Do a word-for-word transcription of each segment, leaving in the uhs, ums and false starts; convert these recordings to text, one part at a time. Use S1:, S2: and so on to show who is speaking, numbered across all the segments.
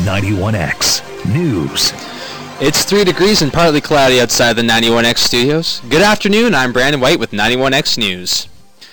S1: ninety-one X News.
S2: It's three degrees and partly cloudy outside the ninety-one X studios. Good afternoon, I'm Brandon White with ninety-one X News.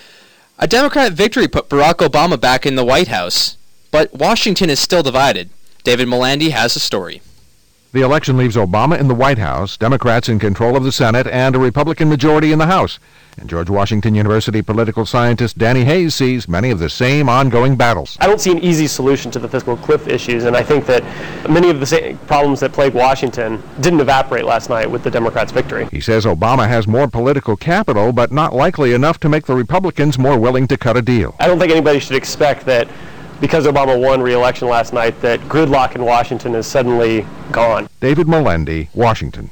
S2: A Democrat victory put Barack Obama back in the White House, but Washington is still divided. David Melandy has the story.
S3: The election leaves Obama in the White House, Democrats in control of the Senate, and a Republican majority in the House. And George Washington University political scientist Danny Hayes sees many of the same ongoing battles.
S4: I don't see an easy solution to the fiscal cliff issues, and I think that many of the same problems that plague Washington didn't evaporate last night with the Democrats' victory.
S3: He says Obama has more political capital, but not likely enough to make the Republicans more willing to cut a deal.
S4: I don't think anybody should expect that because Obama won re-election last night, that gridlock in Washington is suddenly gone.
S3: David Melandy, Washington.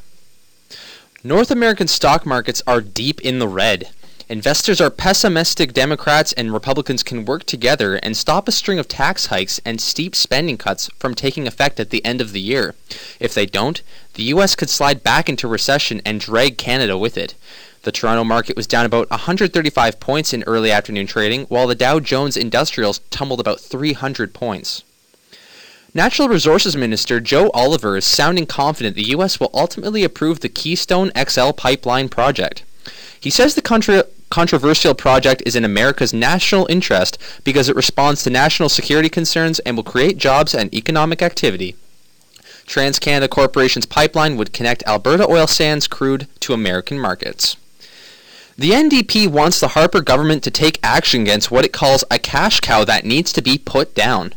S2: North American stock markets are deep in the red. Investors are pessimistic Democrats and Republicans can work together and stop a string of tax hikes and steep spending cuts from taking effect at the end of the year. If they don't, the U S could slide back into recession and drag Canada with it. The Toronto market was down about one hundred thirty-five points in early afternoon trading, while the Dow Jones Industrials tumbled about three hundred points. Natural Resources Minister Joe Oliver is sounding confident the U S will ultimately approve the Keystone X L pipeline project. He says the contra- controversial project is in America's national interest because it responds to national security concerns and will create jobs and economic activity. TransCanada Corporation's pipeline would connect Alberta oil sands crude to American markets. The N D P wants the Harper government to take action against what it calls a cash cow that needs to be put down.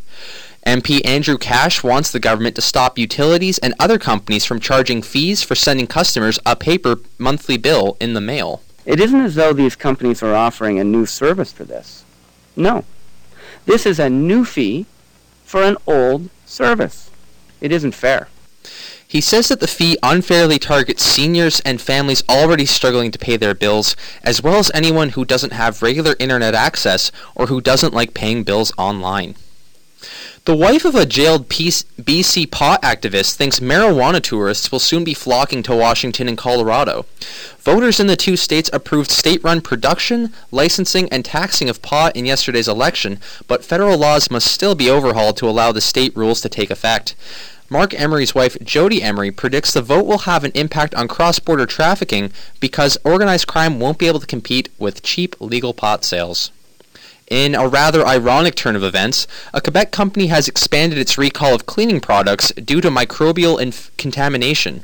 S2: M P Andrew Cash wants the government to stop utilities and other companies from charging fees for sending customers a paper monthly bill in the mail.
S5: It isn't as though these companies are offering a new service for this. No. This is a new fee for an old service. It isn't fair.
S2: He says that the fee unfairly targets seniors and families already struggling to pay their bills, as well as anyone who doesn't have regular internet access or who doesn't like paying bills online. The wife of a jailed B C pot activist thinks marijuana tourists will soon be flocking to Washington and Colorado. Voters in the two states approved state-run production, licensing, and taxing of pot in yesterday's election, but federal laws must still be overhauled to allow the state rules to take effect. Mark Emery's wife, Jody Emery, predicts the vote will have an impact on cross-border trafficking because organized crime won't be able to compete with cheap legal pot sales. In a rather ironic turn of events, a Quebec company has expanded its recall of cleaning products due to microbial inf- contamination.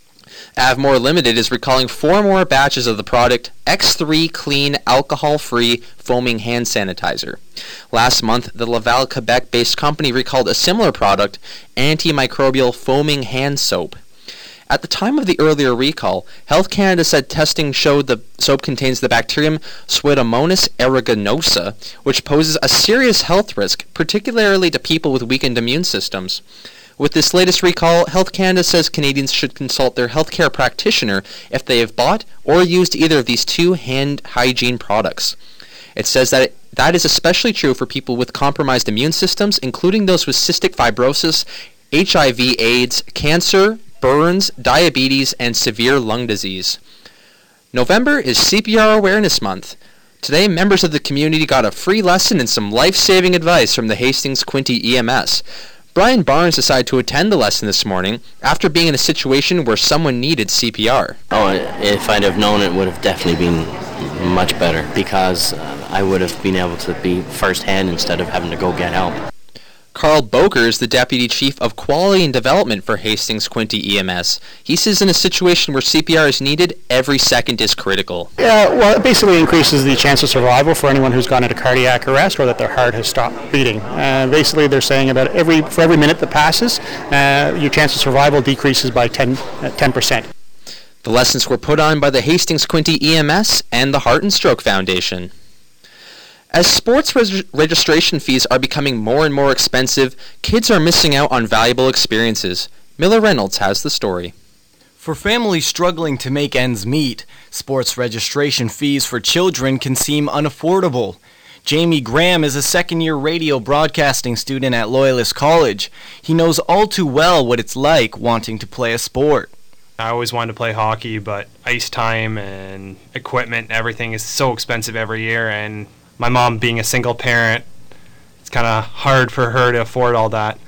S2: Avmore Limited is recalling four more batches of the product X three Clean Alcohol-Free Foaming Hand Sanitizer. Last month, the Laval, Quebec-based company recalled a similar product, Antimicrobial Foaming Hand Soap. At the time of the earlier recall, Health Canada said testing showed the soap contains the bacterium Pseudomonas aeruginosa, which poses a serious health risk, particularly to people with weakened immune systems. With this latest recall, Health Canada says Canadians should consult their healthcare practitioner if they have bought or used either of these two hand hygiene products. It says that it, that is especially true for people with compromised immune systems, including those with cystic fibrosis, H I V AIDS, cancer, burns, diabetes, and severe lung disease. November is C P R Awareness Month. Today, members of the community got a free lesson and some life-saving advice from the Hastings Quinte E M S. Brian Barnes decided to attend the lesson this morning after being in a situation where someone needed C P R.
S6: Oh, if I'd have known, it would have definitely been much better because uh, I would have been able to be firsthand instead of having to go get help.
S2: Carl Boker is the Deputy Chief of Quality and Development for Hastings Quinte E M S. He says in a situation where C P R is needed, every second is critical.
S7: Yeah, well, it basically increases the chance of survival for anyone who's gone into cardiac arrest or that their heart has stopped beating. Uh, basically, they're saying about every for every minute that passes, uh, your chance of survival decreases by ten percent.
S2: The lessons were put on by the Hastings Quinte E M S and the Heart and Stroke Foundation. As sports res- registration fees are becoming more and more expensive, kids are missing out on valuable experiences. Miller Reynolds has the story.
S8: For families struggling to make ends meet, sports registration fees for children can seem unaffordable. Jamie Graham is a second-year radio broadcasting student at Loyalist College. He knows all too well what it's like wanting to play a sport.
S9: I always wanted to play hockey, but ice time and equipment and everything is so expensive every year, and my mom being a single parent, it's kind of hard for her to afford all that.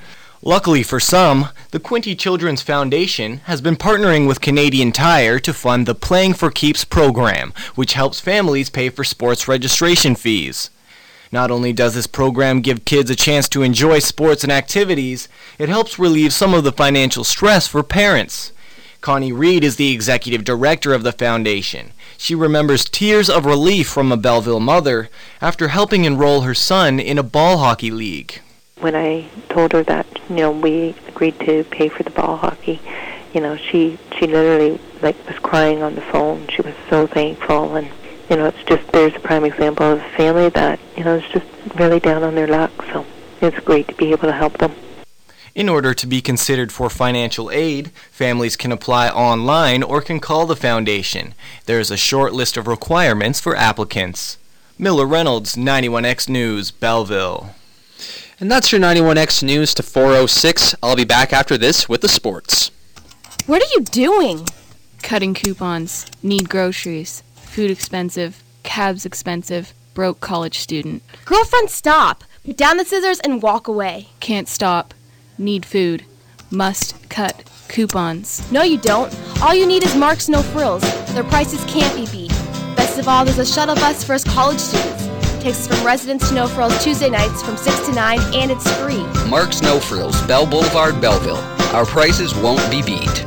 S8: Luckily for some, the Quinte Children's Foundation has been partnering with Canadian Tire to fund the Playing for Keeps program, which helps families pay for sports registration fees. Not only does this program give kids a chance to enjoy sports and activities, it helps relieve some of the financial stress for parents. Connie Reed is the executive director of the foundation. She remembers tears of relief from a Belleville mother after helping enroll her son in a ball hockey league.
S10: When I told her that, you know, we agreed to pay for the ball hockey, you know, she she literally, like, was crying on the phone. She was so thankful, and, you know, it's just, there's a prime example of a family that, you know, is just really down on their luck, so it's great to be able to help them.
S8: In order to be considered for financial aid, families can apply online or can call the foundation. There is a short list of requirements for applicants. Miller Reynolds, ninety-one X News, Belleville.
S2: And that's your ninety-one X News to four oh six. I'll be back after this with the sports.
S11: What are you doing? Cutting coupons. Need groceries. Food expensive. Cabs expensive. Broke college student.
S12: Girlfriend, stop. Put down the scissors and walk away.
S11: Can't stop. Need food. Must cut coupons.
S12: No, you don't. All you need is Mark's No Frills. Their prices can't be beat. Best of all, there's a shuttle bus for us college students. Takes us from Residence to No Frills Tuesday nights from six to nine, and it's free.
S13: Mark's No Frills, Bell Boulevard, Belleville. Our prices won't be beat.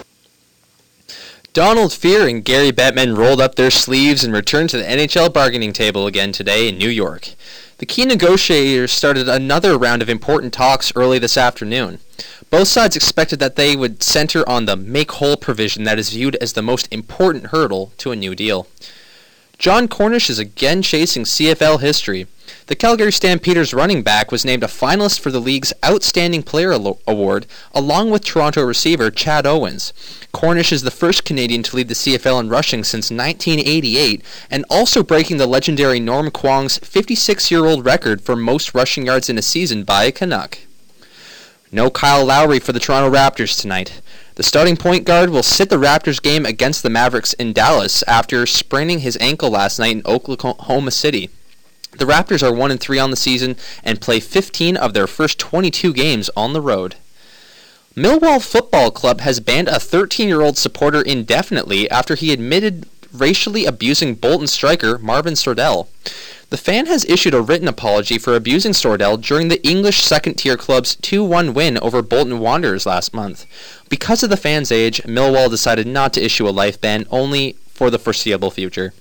S2: Donald Fehr and Gary Bettman rolled up their sleeves and returned to the N H L bargaining table again today in New York. The key negotiators started another round of important talks early this afternoon. Both sides expected that they would center on the make-whole provision that is viewed as the most important hurdle to a new deal. John Cornish is again chasing C F L history. The Calgary Stampeders running back was named a finalist for the league's Outstanding Player Award, along with Toronto receiver Chad Owens. Cornish is the first Canadian to lead the C F L in rushing since nineteen eighty-eight, and also breaking the legendary Norm Kwong's fifty-six-year-old record for most rushing yards in a season by a Canuck. No Kyle Lowry for the Toronto Raptors tonight. The starting point guard will sit the Raptors game against the Mavericks in Dallas after spraining his ankle last night in Oklahoma City. The Raptors are one and three on the season and play fifteen of their first twenty-two games on the road. Millwall Football Club has banned a thirteen-year-old supporter indefinitely after he admitted racially abusing Bolton striker Marvin Sordell. The fan has issued a written apology for abusing Sordell during the English second-tier club's two one win over Bolton Wanderers last month. Because of the fan's age, Millwall decided not to issue a life ban, only for the foreseeable future.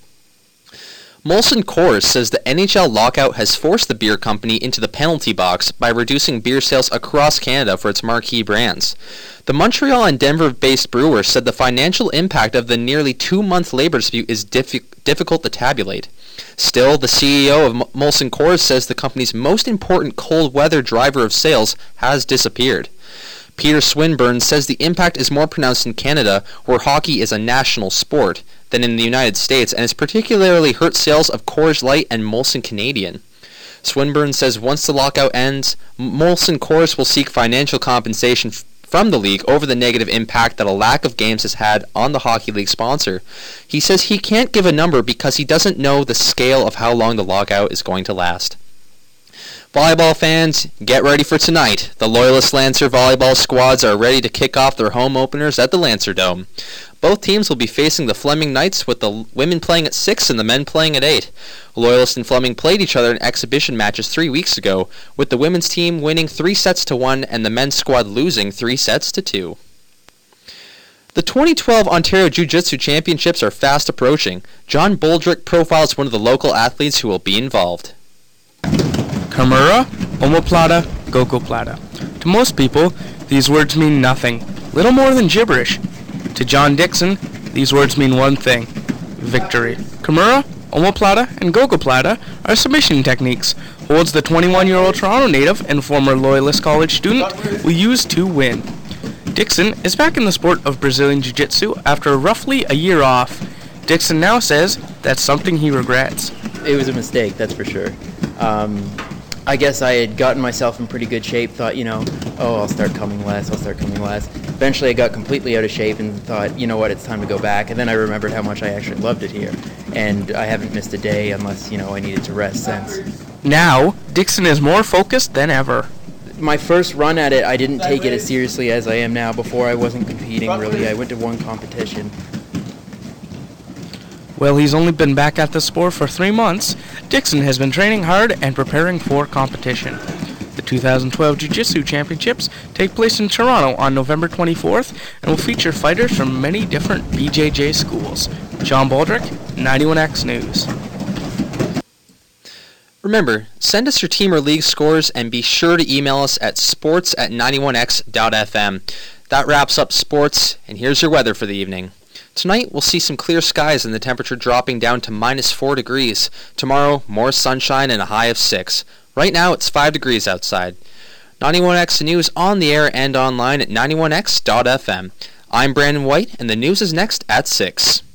S2: Molson Coors says the N H L lockout has forced the beer company into the penalty box by reducing beer sales across Canada for its marquee brands. The Montreal and Denver-based brewer said the financial impact of the nearly two-month labor dispute is diffi- difficult to tabulate. Still, the C E O of M- Molson Coors says the company's most important cold weather driver of sales has disappeared. Peter Swinburne says the impact is more pronounced in Canada, where hockey is a national sport, than in the United States, and has particularly hurt sales of Coors Light and Molson Canadian. Swinburne says once the lockout ends, Molson Coors will seek financial compensation f- from the league over the negative impact that a lack of games has had on the hockey league sponsor. He says he can't give a number because he doesn't know the scale of how long the lockout is going to last. Volleyball fans, get ready for tonight. The Loyalist Lancer volleyball squads are ready to kick off their home openers at the Lancer Dome. Both teams will be facing the Fleming Knights, with the women playing at six and the men playing at eight. Loyalist and Fleming played each other in exhibition matches three weeks ago, with the women's team winning three sets to one and the men's squad losing three sets to two. The twenty twelve Ontario Jiu-Jitsu Championships are fast approaching. John Boldrick profiles one of the local athletes who will be involved.
S14: Kimura, omoplata, gogoplata. To most people, these words mean nothing, little more than gibberish. To John Dixon, these words mean one thing: victory. Kimura, omoplata, and gogoplata are submission techniques holds the twenty-one-year-old Toronto native and former Loyalist College student will use to win. Dixon is back in the sport of Brazilian Jiu-Jitsu after roughly a year off. Dixon now says that's something he regrets.
S15: It was a mistake, that's for sure. Um, I guess I had gotten myself in pretty good shape, thought, you know, oh, I'll start coming less, I'll start coming less. Eventually I got completely out of shape and thought, you know what, it's time to go back. And then I remembered how much I actually loved it here. And I haven't missed a day unless, you know, I needed to rest since.
S14: Now, Dixon is more focused than ever.
S15: my first run at it, I didn't take it as seriously as I am now. Before, I wasn't competing really. I went to one competition.
S14: Well, he's only been back at the sport for three months. Dixon has been training hard and preparing for competition. The two thousand twelve Jiu-Jitsu Championships take place in Toronto on November twenty-fourth and will feature fighters from many different B J J schools. John Baldrick, ninety-one X News.
S2: Remember, send us your team or league scores and be sure to email us at sports at ninety-one x dot f m. That wraps up sports, and here's your weather for the evening. Tonight, we'll see some clear skies and the temperature dropping down to minus four degrees. Tomorrow, more sunshine and a high of six. Right now, it's five degrees outside. ninety-one X News on the air and online at ninety-one x dot f m. I'm Brandon White, and the news is next at six.